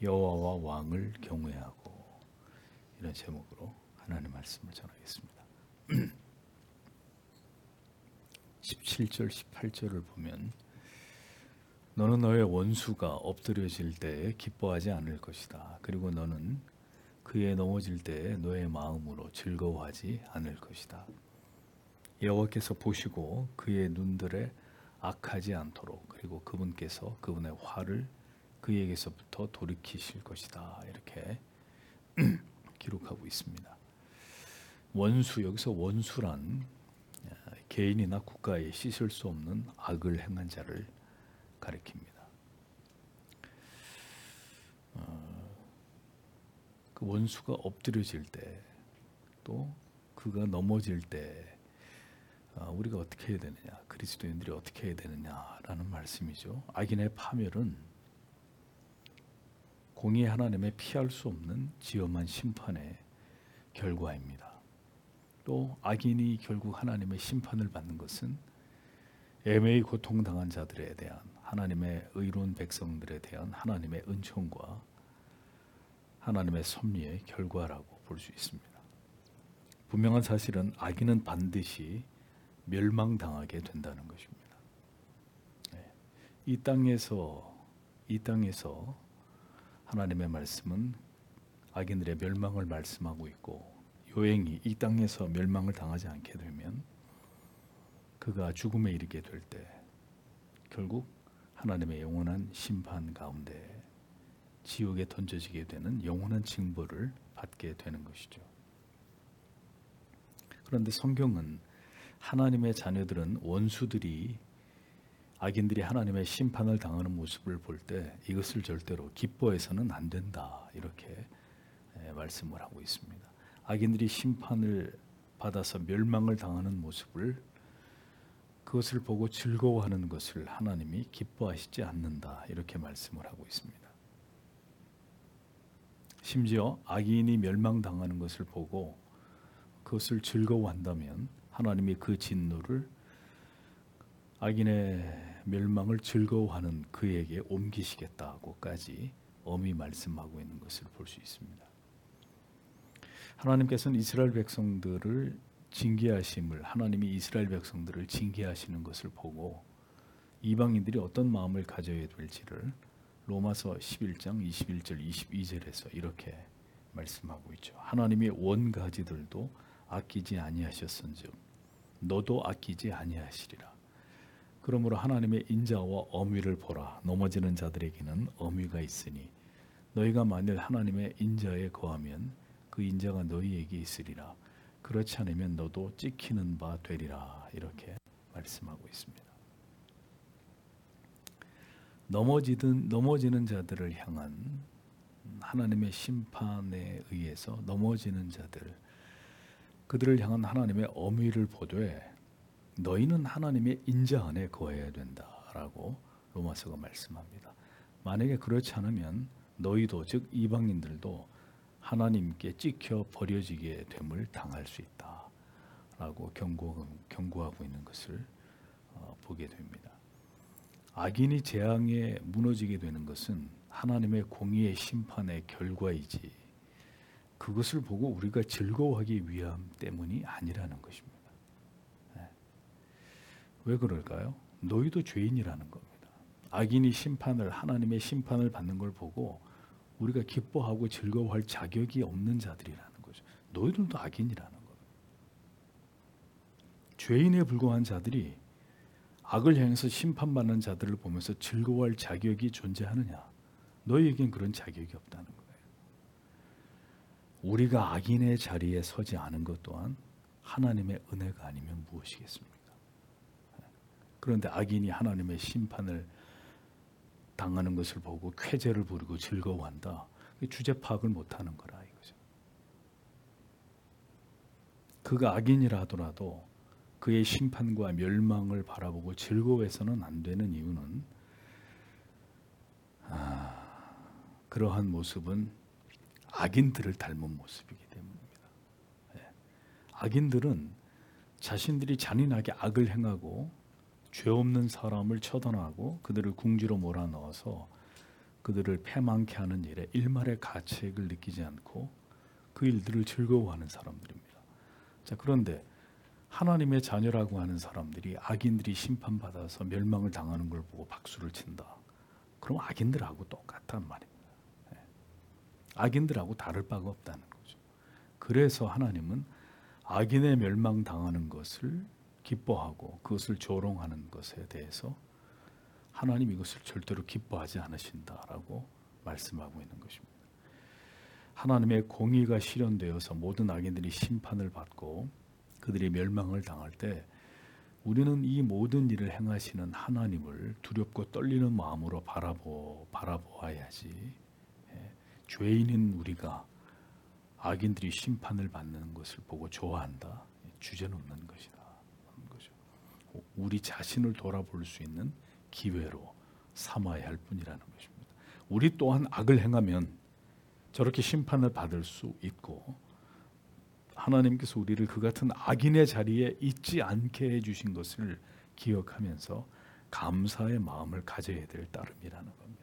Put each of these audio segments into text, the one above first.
여호와와 왕을 경외하고, 이런 제목으로 하나님의 말씀을 전하겠습니다. 17절 18절을 보면 너는 너의 원수가 엎드려질 때에 기뻐하지 않을 것이다. 그리고 너는 그에 넘어질 때에 너의 마음으로 즐거워하지 않을 것이다. 여호와께서 보시고 그의 눈들에 악하지 않도록, 그리고 그분께서 그분의 화를 그에게서부터 돌이키실 것이다. 이렇게 기록하고 있습니다. 원수, 여기서 원수란 개인이나 국가에 씻을 수 없는 악을 행한 자를 가리킵니다. 그 원수가 엎드려질 때, 또 그가 넘어질 때 우리가 어떻게 해야 되느냐, 그리스도인들이 어떻게 해야 되느냐라는 말씀이죠. 악인의 파멸은 공의 하나님의 피할 수 없는 지엄한 심판의 결과입니다. 또 악인이 결국 하나님의 심판을 받는 것은 애매히 고통당한 자들에 대한 하나님의 의로운 백성들에 대한 하나님의 은총과 하나님의 섭리의 결과라고 볼 수 있습니다. 분명한 사실은 악인은 반드시 멸망당하게 된다는 것입니다. 이 땅에서 하나님의 말씀은 악인들의 멸망을 말씀하고 있고, 요행이 이 땅에서 멸망을 당하지 않게 되면 그가 죽음에 이르게 될 때 결국 하나님의 영원한 심판 가운데 지옥에 던져지게 되는 영원한 징벌을 받게 되는 것이죠. 그런데 성경은 하나님의 자녀들은 원수들이, 악인들이 하나님의 심판을 당하는 모습을 볼 때 이것을 절대로 기뻐해서는 안 된다, 이렇게 말씀을 하고 있습니다. 악인들이 심판을 받아서 멸망을 당하는 모습을, 그것을 보고 즐거워하는 것을 하나님이 기뻐하시지 않는다, 이렇게 말씀을 하고 있습니다. 심지어 악인이 멸망당하는 것을 보고 그것을 즐거워한다면 하나님이 그 진노를, 악인의 멸망을 즐거워하는 그에게 옮기시겠다고까지 엄히 말씀하고 있는 것을 볼 수 있습니다. 하나님께서는 이스라엘 백성들을 징계하심을, 하나님이 이스라엘 백성들을 징계하시는 것을 보고 이방인들이 어떤 마음을 가져야 될지를 로마서 11장 21절 22절에서 이렇게 말씀하고 있죠. 하나님이 원가지들도 아끼지 아니하셨은즉 너도 아끼지 아니하시리라. 그러므로 하나님의 인자와 엄위를 보라. 넘어지는 자들에게는 엄위가 있으니 너희가 만일 하나님의 인자에 거하면 그 인자가 너희에게 있으리라. 그렇지 않으면 너도 찍히는 바 되리라. 이렇게 말씀하고 있습니다. 넘어지는 자들을 향한 하나님의 심판에 의해서 넘어지는 자들, 그들을 향한 하나님의 엄위를 보되 너희는 하나님의 인자 안에 거해야 된다라고 로마서가 말씀합니다. 만약에 그렇지 않으면 너희도, 즉 이방인들도 하나님께 찍혀 버려지게 됨을 당할 수 있다라고 경고하고 있는 것을 보게 됩니다. 악인이 재앙에 무너지게 되는 것은 하나님의 공의의 심판의 결과이지, 그것을 보고 우리가 즐거워하기 위함 때문이 아니라는 것입니다. 왜 그럴까요? 너희도 죄인이라는 겁니다. 악인이 하나님의 심판을 받는 걸 보고 우리가 기뻐하고 즐거워할 자격이 없는 자들이라는 거죠. 너희들도 악인이라는 겁니다. 죄인에 불과한 자들이 악을 향해서 심판받는 자들을 보면서 즐거워할 자격이 존재하느냐? 너희에겐 그런 자격이 없다는 거예요. 우리가 악인의 자리에 서지 않은 것 또한 하나님의 은혜가 아니면 무엇이겠습니까? 그런데 악인이 하나님의 심판을 당하는 것을 보고 쾌재를 부리고 즐거워한다. 주제 파악을 못하는 거라 이거죠. 그가 악인이라 하더라도 그의 심판과 멸망을 바라보고 즐거워해서는 안 되는 이유는 그러한 모습은 악인들을 닮은 모습이기 때문입니다. 악인들은 자신들이 잔인하게 악을 행하고 죄 없는 사람을 처단하고 그들을 궁지로 몰아넣어서 그들을 패망케 하는 일에 일말의 가책을 느끼지 않고 그 일들을 즐거워하는 사람들입니다. 자, 그런데 하나님의 자녀라고 하는 사람들이 악인들이 심판받아서 멸망을 당하는 걸 보고 박수를 친다. 그럼 악인들하고 똑같단 말입니다. 악인들하고 다를 바가 없다는 거죠. 그래서 하나님은 악인의 멸망당하는 것을 기뻐하고 그것을 조롱하는 것에 대해서 하나님 이것을 절대로 기뻐하지 않으신다라고 말씀하고 있는 것입니다. 하나님의 공의가 실현되어서 모든 악인들이 심판을 받고 그들이 멸망을 당할 때 우리는 이 모든 일을 행하시는 하나님을 두렵고 떨리는 마음으로 바라보아야지. 죄인인 우리가 악인들이 심판을 받는 것을 보고 좋아한다. 주저넘는 것이다. 우리 자신을 돌아볼 수 있는 기회로 삼아야 할 뿐이라는 것입니다. 우리 또한 악을 행하면 저렇게 심판을 받을 수 있고 하나님께서 우리를 그 같은 악인의 자리에 있지 않게 해주신 것을 기억하면서 감사의 마음을 가져야 될 따름이라는 겁니다.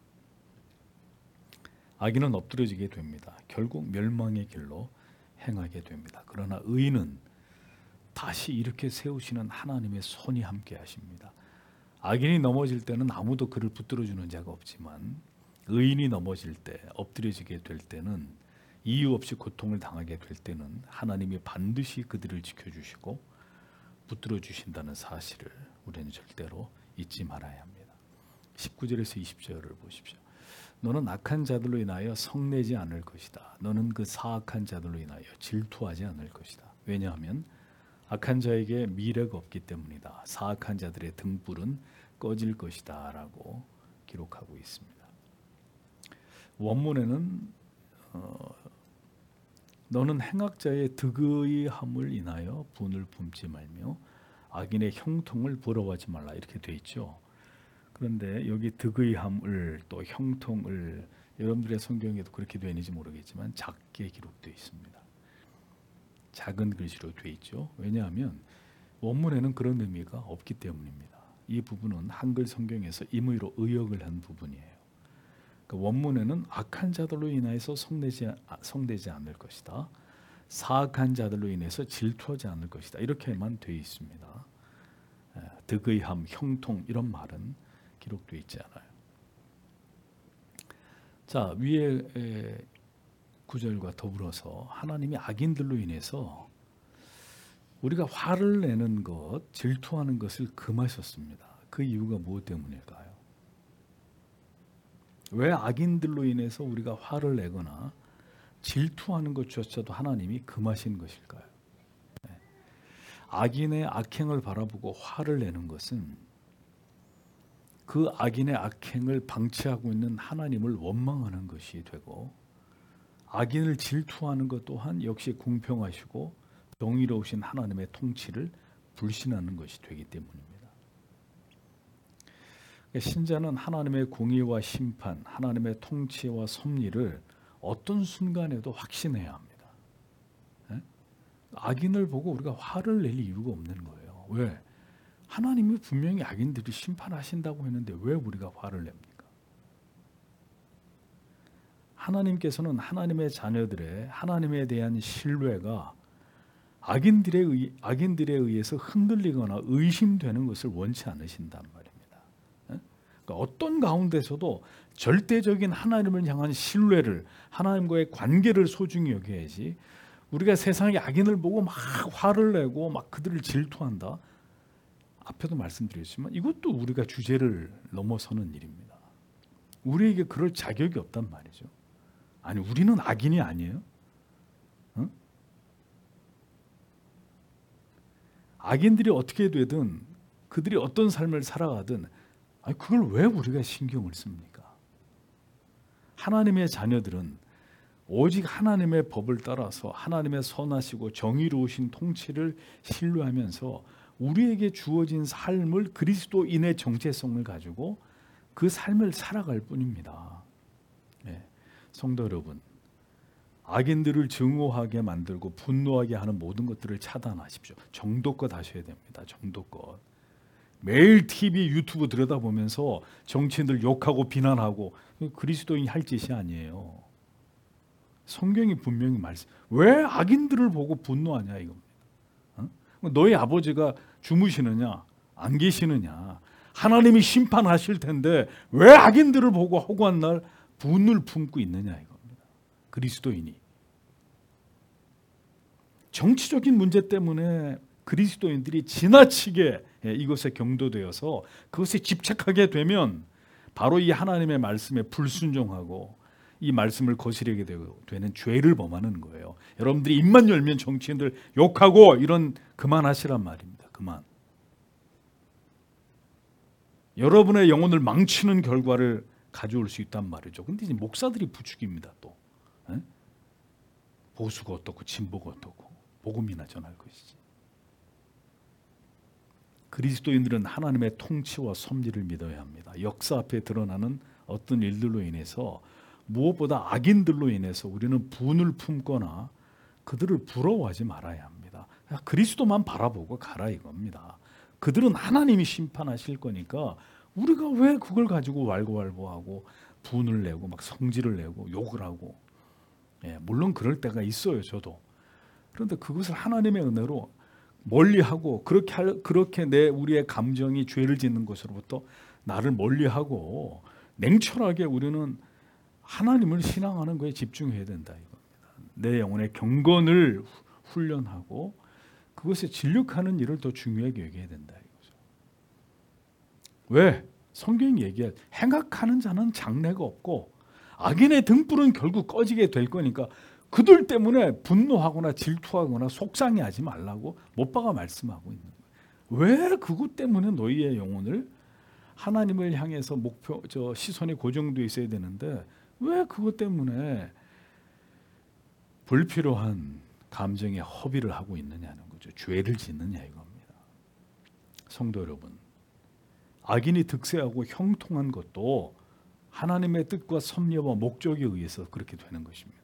악인은 엎드려지게 됩니다. 결국 멸망의 길로 행하게 됩니다. 그러나 의인은 다시 이렇게 세우시는 하나님의 손이 함께 하십니다. 악인이 넘어질 때는 아무도 그를 붙들어주는 자가 없지만 의인이 넘어질 때, 엎드려지게 될 때는 이유 없이 고통을 당하게 될 때는 하나님이 반드시 그들을 지켜주시고 붙들어주신다는 사실을 우리는 절대로 잊지 말아야 합니다. 19절에서 20절을 보십시오. 너는 악한 자들로 인하여 성내지 않을 것이다. 너는 그 사악한 자들로 인하여 질투하지 않을 것이다. 왜냐하면 악한 자에게 미래가 없기 때문이다. 사악한 자들의 등불은 꺼질 것이다 라고 기록하고 있습니다. 원문에는 너는 행악자의 득의함을 인하여 분을 품지 말며 악인의 형통을 부러워하지 말라 이렇게 돼 있죠. 그런데 여기 득의함을 또 형통을 여러분들의 성경에도 그렇게 되어 있는지 모르겠지만 작게 기록되어 있습니다. 작은 글씨로 되어 있죠. 왜냐하면 원문에는 그런 의미가 없기 때문입니다. 이 부분은 한글 성경에서 임의로 의역을 한 부분이에요. 그러니까 원문에는 악한 자들로 인해서 성내지 않을 것이다. 사악한 자들로 인해서 질투하지 않을 것이다. 이렇게만 되어 있습니다. 득의함, 형통 이런 말은 기록되어 있지 않아요. 자, 위에 구절과 더불어서 하나님이 악인들로 인해서 우리가 화를 내는 것, 질투하는 것을 금하셨습니다. 그 이유가 무엇 때문일까요? 왜 악인들로 인해서 우리가 화를 내거나 질투하는 것조차도 하나님이 금하신 것일까요? 악인의 악행을 바라보고 화를 내는 것은 그 악인의 악행을 방치하고 있는 하나님을 원망하는 것이 되고 악인을 질투하는 것 또한 역시 공평하시고 정의로우신 하나님의 통치를 불신하는 것이 되기 때문입니다. 신자는 하나님의 공의와 심판, 하나님의 통치와 섭리를 어떤 순간에도 확신해야 합니다. 악인을 보고 우리가 화를 낼 이유가 없는 거예요. 왜? 하나님이 분명히 악인들이 심판하신다고 했는데 왜 우리가 화를 냅니까? 하나님께서는 하나님의 자녀들의 하나님에 대한 신뢰가 악인들에 의해서 흔들리거나 의심되는 것을 원치 않으신단 말입니다. 그러니까 어떤 가운데서도 절대적인 하나님을 향한 신뢰를, 하나님과의 관계를 소중히 여겨야지 우리가 세상의 악인을 보고 막 화를 내고 막 그들을 질투한다. 앞에도 말씀드렸지만 이것도 우리가 주제를 넘어서는 일입니다. 우리에게 그럴 자격이 없단 말이죠. 아니, 우리는 악인이 아니에요? 응? 악인들이 어떻게 되든 그들이 어떤 삶을 살아가든 아니, 그걸 왜 우리가 신경을 씁니까? 하나님의 자녀들은 오직 하나님의 법을 따라서 하나님의 선하시고 정의로우신 통치를 신뢰하면서 우리에게 주어진 삶을 그리스도인의 정체성을 가지고 그 삶을 살아갈 뿐입니다. 성도 여러분, 악인들을 증오하게 만들고 분노하게 하는 모든 것들을 차단하십시오. 정도껏 하셔야 됩니다. 정도껏. 매일 TV, 유튜브 들여다보면서 정치인들 욕하고 비난하고 그리스도인이 할 짓이 아니에요. 성경이 분명히 말씀. 왜 악인들을 보고 분노하냐 이겁니다. 어? 너희 아버지가 주무시느냐? 안 계시느냐? 하나님이 심판하실 텐데 왜 악인들을 보고 허구한 날 분을 품고 있느냐 이겁니다. 그리스도인이. 정치적인 문제 때문에 그리스도인들이 지나치게 이것에 경도되어서 그것에 집착하게 되면 바로 이 하나님의 말씀에 불순종하고 이 말씀을 거스르게 되는 죄를 범하는 거예요. 여러분들이 입만 열면 정치인들 욕하고 이런 그만하시란 말입니다. 그만. 여러분의 영혼을 망치는 결과를 가져올 수 있단 말이죠. 근데 이제 목사들이 부추깁니다. 또 보수가 어떻고 진보가 어떻고 복음이나 전할 것이지. 그리스도인들은 하나님의 통치와 섭리를 믿어야 합니다. 역사 앞에 드러나는 어떤 일들로 인해서 무엇보다 악인들로 인해서 우리는 분을 품거나 그들을 부러워하지 말아야 합니다. 그리스도만 바라보고 가라 이겁니다. 그들은 하나님이 심판하실 거니까 우리가 왜 그걸 가지고 왈가왈부하고 분을 내고 막 성질을 내고 욕을 하고. 물론 그럴 때가 있어요. 저도. 그런데 그것을 하나님의 은혜로 멀리하고 그렇게 우리의 감정이 죄를 짓는 것으로부터 나를 멀리하고 냉철하게 우리는 하나님을 신앙하는 거에 집중해야 된다 이겁니다. 내 영혼의 경건을 훈련하고 그것에 진력하는 일을 더 중요하게 여겨야 된다 이거죠. 왜? 성경이 얘기해 행악하는 자는 장래가 없고 악인의 등불은 결국 꺼지게 될 거니까 그들 때문에 분노하거나 질투하거나 속상해하지 말라고 못박아 말씀하고 있는 거예요. 왜 그것 때문에 너희의 영혼을 하나님을 향해서 시선이 고정되어 있어야 되는데 왜 그것 때문에 불필요한 감정에 허비를 하고 있느냐는 거죠. 죄를 짓느냐 이겁니다. 성도 여러분, 악인이 득세하고 형통한 것도 하나님의 뜻과 섭리와 목적에 의해서 그렇게 되는 것입니다.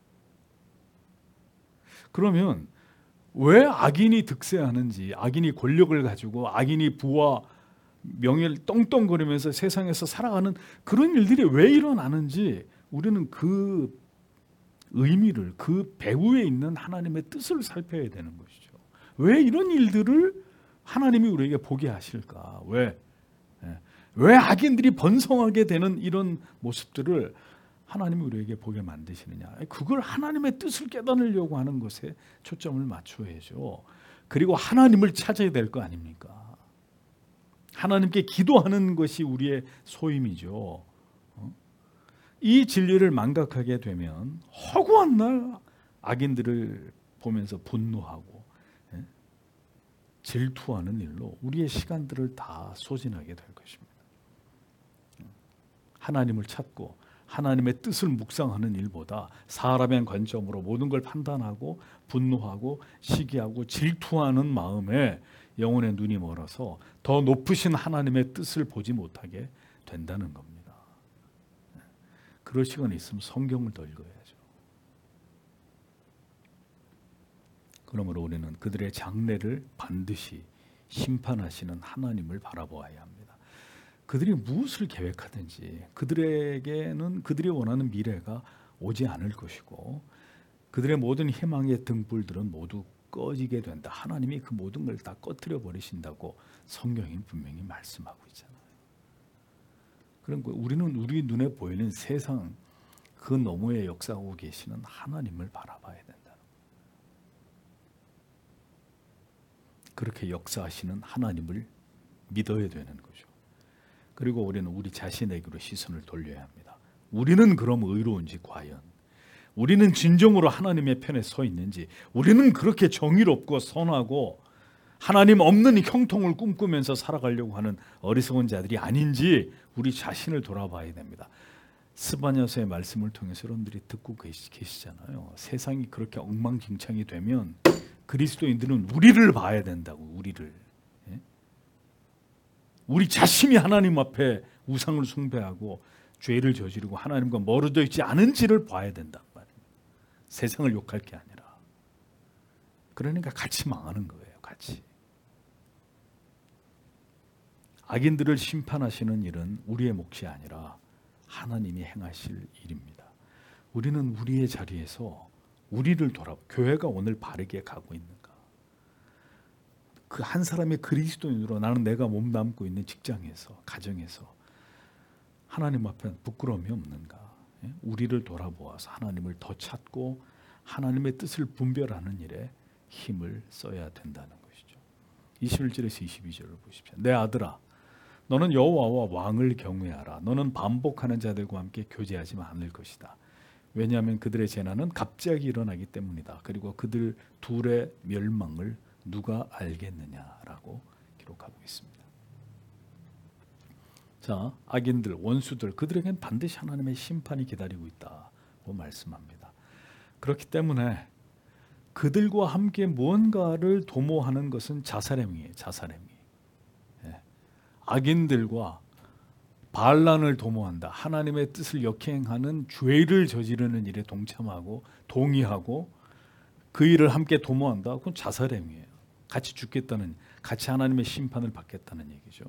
그러면 왜 악인이 득세하는지, 악인이 권력을 가지고 악인이 부와 명예를 떵떵거리면서 세상에서 살아가는 그런 일들이 왜 일어나는지 우리는 그 의미를, 그 배후에 있는 하나님의 뜻을 살펴야 되는 것이죠. 왜 이런 일들을 하나님이 우리에게 보게 하실까? 왜 악인들이 번성하게 되는 이런 모습들을 하나님이 우리에게 보게 만드시느냐? 그걸 하나님의 뜻을 깨달으려고 하는 것에 초점을 맞춰야죠. 그리고 하나님을 찾아야 될 거 아닙니까? 하나님께 기도하는 것이 우리의 소임이죠. 이 진리를 망각하게 되면 허구한 날 악인들을 보면서 분노하고 질투하는 일로 우리의 시간들을 다 소진하게 될 것입니다. 하나님을 찾고 하나님의 뜻을 묵상하는 일보다 사람의 관점으로 모든 걸 판단하고 분노하고 시기하고 질투하는 마음에 영혼의 눈이 멀어서 더 높으신 하나님의 뜻을 보지 못하게 된다는 겁니다. 그럴 시간이 있으면 성경을 더 읽어야죠. 그러므로 우리는 그들의 장래를 반드시 심판하시는 하나님을 바라보아야 합니다. 그들이 무엇을 계획하든지 그들에게는 그들이 원하는 미래가 오지 않을 것이고 그들의 모든 희망의 등불들은 모두 꺼지게 된다. 하나님이 그 모든 걸 다 꺼뜨려 버리신다고 성경이 분명히 말씀하고 있잖아요. 그러니까 우리는 우리 눈에 보이는 세상 그 너머에 역사하고 계시는 하나님을 바라봐야 된다. 그렇게 역사하시는 하나님을 믿어야 되는 거죠. 그리고 우리는 우리 자신에게로 시선을 돌려야 합니다. 우리는 그럼 의로운지 과연 우리는 진정으로 하나님의 편에 서 있는지 우리는 그렇게 정의롭고 선하고 하나님 없는 형통을 꿈꾸면서 살아가려고 하는 어리석은 자들이 아닌지 우리 자신을 돌아봐야 됩니다. 스바냐서의 말씀을 통해서 여러분들이 듣고 계시잖아요. 세상이 그렇게 엉망진창이 되면 그리스도인들은 우리를 봐야 된다고. 우리를. 우리 자신이 하나님 앞에 우상을 숭배하고 죄를 저지르고 하나님과 멀어져 있지 않은지를 봐야 된단 말이에요. 세상을 욕할 게 아니라. 그러니까 같이 망하는 거예요. 같이. 악인들을 심판하시는 일은 우리의 몫이 아니라 하나님이 행하실 일입니다. 우리는 우리의 자리에서 우리를 교회가 오늘 바르게 가고 있는가? 그 한 사람의 그리스도인으로 나는 내가 몸담고 있는 직장에서, 가정에서 하나님 앞에 부끄러움이 없는가? 우리를 돌아보아서 하나님을 더 찾고 하나님의 뜻을 분별하는 일에 힘을 써야 된다는 것이죠. 21절에서 22절을 보십시오. 내 아들아, 너는 여호와와 왕을 경외하라. 너는 반복하는 자들과 함께 교제하지 않을 것이다. 왜냐하면 그들의 재난은 갑자기 일어나기 때문이다. 그리고 그들 둘의 멸망을 누가 알겠느냐라고 기록하고 있습니다. 자, 악인들, 원수들, 그들에겐 반드시 하나님의 심판이 기다리고 있다고 말씀합니다. 그렇기 때문에 그들과 함께 무언가를 도모하는 것은 자살행위예요. 자살행위. 악인들과 반란을 도모한다. 하나님의 뜻을 역행하는 죄를 저지르는 일에 동참하고 동의하고 그 일을 함께 도모한다. 그건 자살행위예요. 같이 죽겠다는, 같이 하나님의 심판을 받겠다는 얘기죠.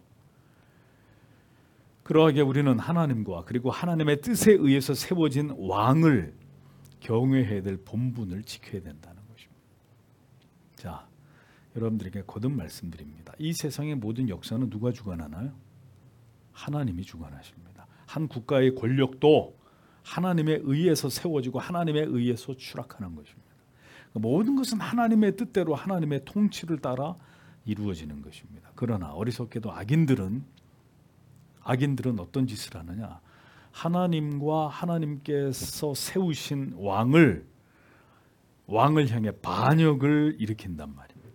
그러하게 우리는 하나님과 그리고 하나님의 뜻에 의해서 세워진 왕을 경외해야 될 본분을 지켜야 된다는 것입니다. 자, 여러분들에게 거듭 말씀드립니다. 이 세상의 모든 역사는 누가 주관하나요? 하나님이 주관하십니다. 한 국가의 권력도 하나님에 의해서 세워지고 하나님에 의해서 추락하는 것입니다. 모든 것은 하나님의 뜻대로 하나님의 통치를 따라 이루어지는 것입니다. 그러나 어리석게도 악인들은 어떤 짓을 하느냐? 하나님과 하나님께서 세우신 왕을 향해 반역을 일으킨단 말입니다.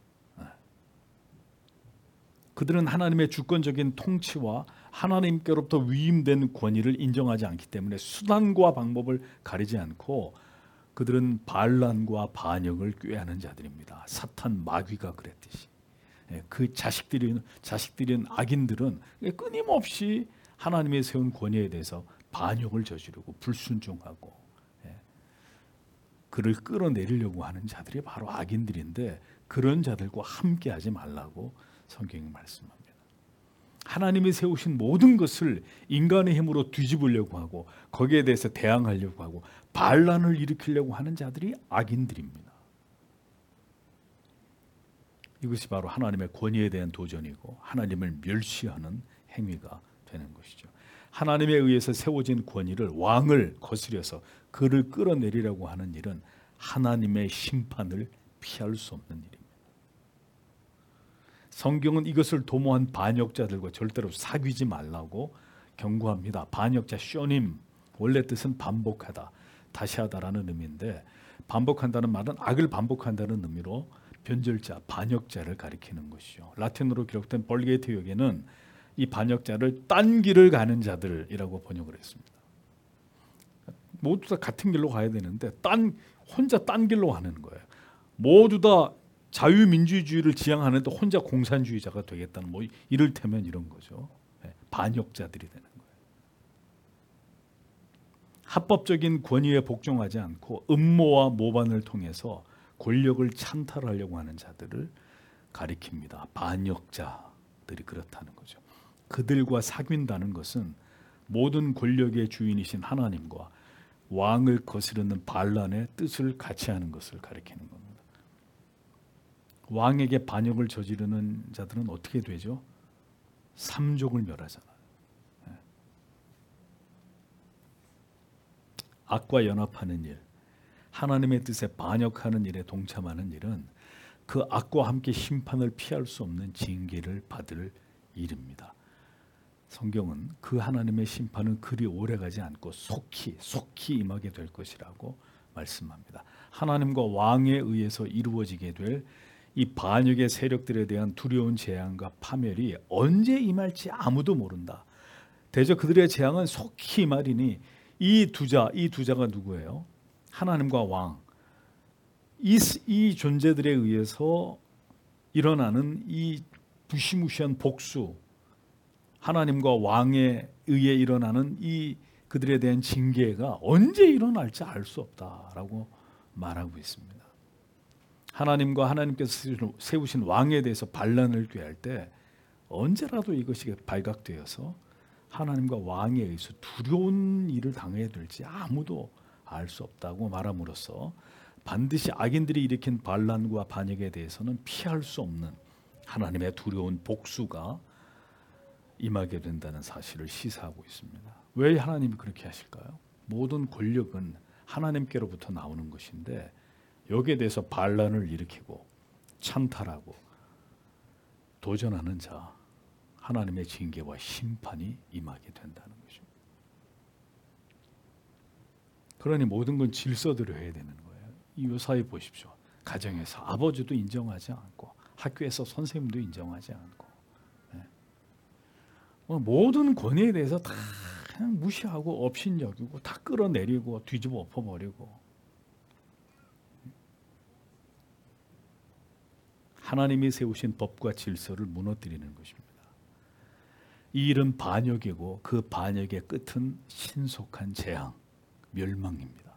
그들은 하나님의 주권적인 통치와 하나님께로부터 위임된 권위를 인정하지 않기 때문에 수단과 방법을 가리지 않고 그들은 반란과 반역을 꾀하는 자들입니다. 사탄 마귀가 그랬듯이. 그 자식들인 악인들은 끊임없이 하나님의 세운 권위에 대해서 반역을 저지르고 불순종하고 그를 끌어내리려고 하는 자들이 바로 악인들인데 그런 자들과 함께하지 말라고 성경이 말씀합니다. 하나님이 세우신 모든 것을 인간의 힘으로 뒤집으려고 하고 거기에 대해서 대항하려고 하고 반란을 일으키려고 하는 자들이 악인들입니다. 이것이 바로 하나님의 권위에 대한 도전이고 하나님을 멸시하는 행위가 되는 것이죠. 하나님에 의해서 세워진 권위를 왕을 거스려서 그를 끌어내리려고 하는 일은 하나님의 심판을 피할 수 없는 일입니다. 성경은 이것을 도모한 반역자들과 절대로 사귀지 말라고 경고합니다. 반역자 쇼님, 원래 뜻은 반복하다, 다시 하다라는 의미인데 반복한다는 말은 악을 반복한다는 의미로 변절자, 반역자를 가리키는 것이죠. 라틴어로 기록된 벌게이트 역에는 이 반역자를 딴 길을 가는 자들이라고 번역을 했습니다. 모두 다 같은 길로 가야 되는데 혼자 딴 길로 가는 거예요. 모두 다 자유민주주의를 지향하는데 혼자 공산주의자가 되겠다는 이를테면 이런 거죠. 반역자들이 되는 거예요. 합법적인 권위에 복종하지 않고 음모와 모반을 통해서 권력을 찬탈하려고 하는 자들을 가리킵니다. 반역자들이 그렇다는 거죠. 그들과 사귄다는 것은 모든 권력의 주인이신 하나님과 왕을 거스르는 반란의 뜻을 같이 하는 것을 가리키는 겁니다. 왕에게 반역을 저지르는 자들은 어떻게 되죠? 삼족을 멸하잖아요. 악과 연합하는 일, 하나님의 뜻에 반역하는 일에 동참하는 일은 그 악과 함께 심판을 피할 수 없는 징계를 받을 일입니다. 성경은 그 하나님의 심판은 그리 오래가지 않고 속히 임하게 될 것이라고 말씀합니다. 하나님과 왕에 의해서 이루어지게 될 이 반역의 세력들에 대한 두려운 재앙과 파멸이 언제 임할지 아무도 모른다. 대저 그들의 재앙은 속히 임하리니 이 두 자가 누구예요? 하나님과 왕. 이 존재들에 의해서 일어나는 이 무시무시한 복수, 하나님과 왕에 의해 일어나는 이 그들에 대한 징계가 언제 일어날지 알 수 없다라고 말하고 있습니다. 하나님과 하나님께서 세우신 왕에 대해서 반란을 꾀할 때 언제라도 이것이 발각되어서 하나님과 왕에 의해서 두려운 일을 당해야 될지 아무도 알 수 없다고 말함으로써 반드시 악인들이 일으킨 반란과 반역에 대해서는 피할 수 없는 하나님의 두려운 복수가 임하게 된다는 사실을 시사하고 있습니다. 왜 하나님이 그렇게 하실까요? 모든 권력은 하나님께로부터 나오는 것인데 여기에 대해서 반란을 일으키고 찬탈하고 도전하는 자, 하나님의 징계와 심판이 임하게 된다는 것입니다. 그러니 모든 건 질서대로 해야 되는 거예요. 이 요사이 보십시오. 가정에서 아버지도 인정하지 않고 학교에서 선생님도 인정하지 않고 모든 권위에 대해서 다 그냥 무시하고 업신여기고 다 끌어내리고 뒤집어 엎어버리고 하나님이 세우신 법과 질서를 무너뜨리는 것입니다. 이 일은 반역이고 그 반역의 끝은 신속한 재앙, 멸망입니다.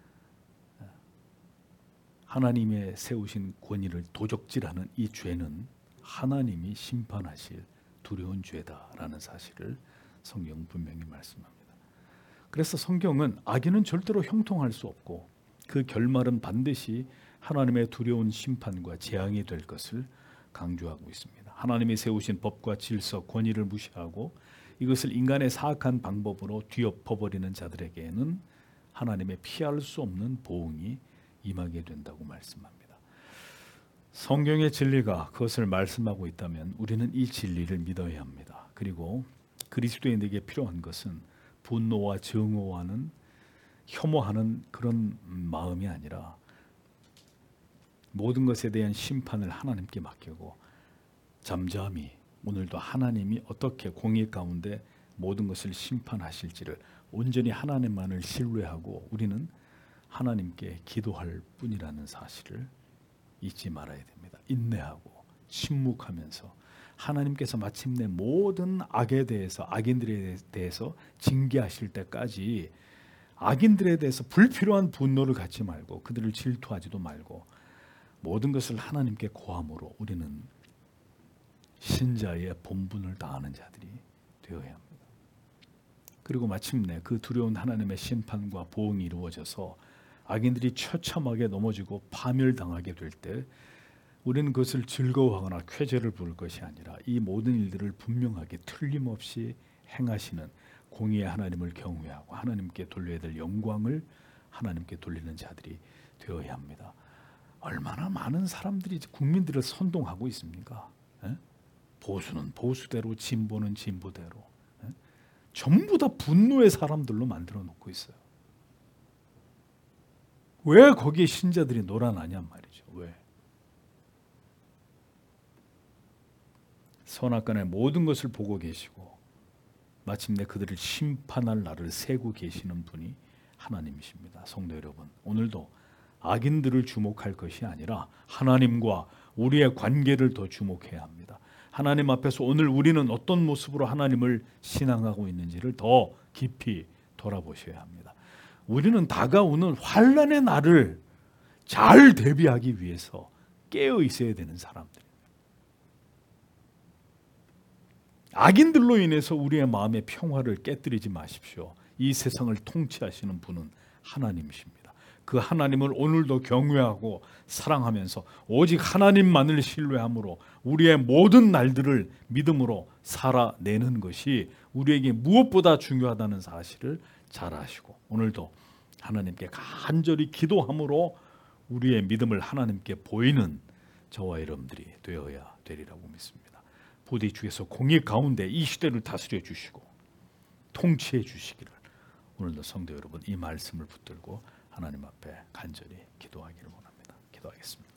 하나님의 세우신 권위를 도적질하는 이 죄는 하나님이 심판하실 두려운 죄다라는 사실을 성경은 분명히 말씀합니다. 그래서 성경은 악인은 절대로 형통할 수 없고 그 결말은 반드시 하나님의 두려운 심판과 재앙이 될 것을 강조하고 있습니다. 하나님이 세우신 법과 질서, 권위를 무시하고 이것을 인간의 사악한 방법으로 뒤엎어버리는 자들에게는 하나님의 피할 수 없는 보응이 임하게 된다고 말씀합니다. 성경의 진리가 그것을 말씀하고 있다면 우리는 이 진리를 믿어야 합니다. 그리고 그리스도인에게 필요한 것은 분노와 증오하는 혐오하는 그런 마음이 아니라 모든 것에 대한 심판을 하나님께 맡기고 잠잠히 오늘도 하나님이 어떻게 공의 가운데 모든 것을 심판하실지를 온전히 하나님만을 신뢰하고 우리는 하나님께 기도할 뿐이라는 사실을 잊지 말아야 됩니다. 인내하고 침묵하면서 하나님께서 마침내 모든 악에 대해서 악인들에 대해서 징계하실 때까지 악인들에 대해서 불필요한 분노를 갖지 말고 그들을 질투하지도 말고 모든 것을 하나님께 고함으로 우리는 신자의 본분을 다하는 자들이 되어야 합니다. 그리고 마침내 그 두려운 하나님의 심판과 보응이 이루어져서 악인들이 처참하게 넘어지고 파멸당하게 될 때 우리는 그것을 즐거워하거나 쾌재를 부를 것이 아니라 이 모든 일들을 분명하게 틀림없이 행하시는 공의의 하나님을 경외하고 하나님께 돌려야 될 영광을 하나님께 돌리는 자들이 되어야 합니다. 얼마나 많은 사람들이 국민들을 선동하고 있습니까? 보수는 보수대로, 진보는 진보대로 전부 다 분노의 사람들로 만들어 놓고 있어요. 왜 거기에 신자들이 놀아나냔 말이죠. 왜? 선악간의 모든 것을 보고 계시고 마침내 그들을 심판할 날을 세고 계시는 분이 하나님이십니다. 성도 여러분, 오늘도 악인들을 주목할 것이 아니라 하나님과 우리의 관계를 더 주목해야 합니다. 하나님 앞에서 오늘 우리는 어떤 모습으로 하나님을 신앙하고 있는지를 더 깊이 돌아보셔야 합니다. 우리는 다가오는 환난의 날을 잘 대비하기 위해서 깨어 있어야 되는 사람들입니다. 악인들로 인해서 우리의 마음의 평화를 깨뜨리지 마십시오. 이 세상을 통치하시는 분은 하나님이십니다. 그 하나님을 오늘도 경외하고 사랑하면서 오직 하나님만을 신뢰함으로 우리의 모든 날들을 믿음으로 살아내는 것이 우리에게 무엇보다 중요하다는 사실을 잘 아시고 오늘도 하나님께 간절히 기도함으로 우리의 믿음을 하나님께 보이는 저와 여러분들이 되어야 되리라고 믿습니다. 부디 주께서 공의 가운데 이 시대를 다스려 주시고 통치해 주시기를 오늘도 성도 여러분 이 말씀을 붙들고 하나님 앞에 간절히 기도하기를 원합니다. 기도하겠습니다.